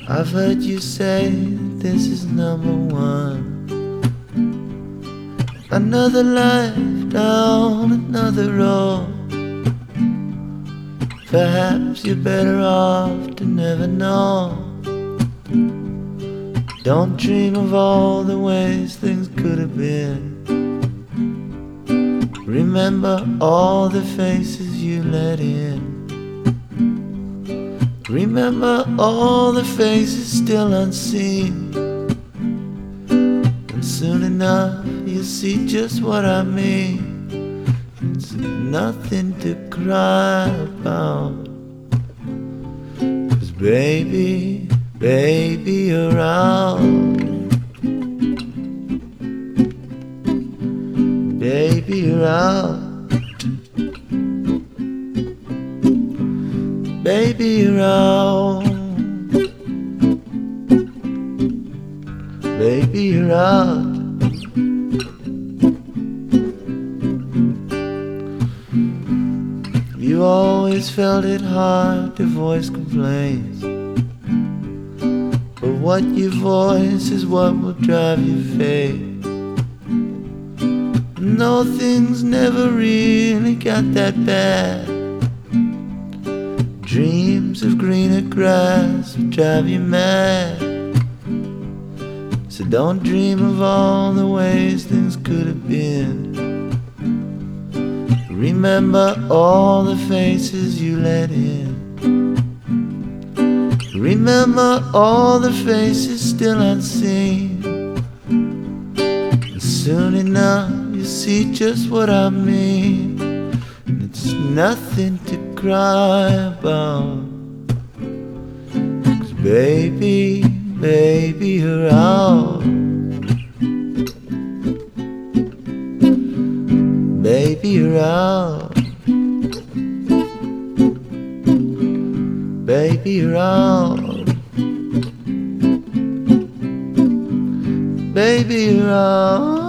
I've heard you say that this is number one. Another life down another road. Perhaps you're better off to never know. Don't dream of all the ways things could have been. Remember all the faces you let in. Remember all the faces still unseen. And soon enough you'll see just what I mean. It's nothing to cry about. 'Cause baby, baby, you're out. Baby, you're out. Baby, you're out. Baby, you're out. You always felt it hard to voice complaints, but what you voice is what will drive your fate. No, things never really got that bad. Dreams of greener grass will drive you mad. So don't dream of all the ways things could have been. Remember all the faces you let in. Remember all the faces still unseen. And soon enough you'll see just what I mean. It's nothing to cry about. 'Cause baby, baby, you're out. Baby, you're out. Baby, you're out. Baby, you're out.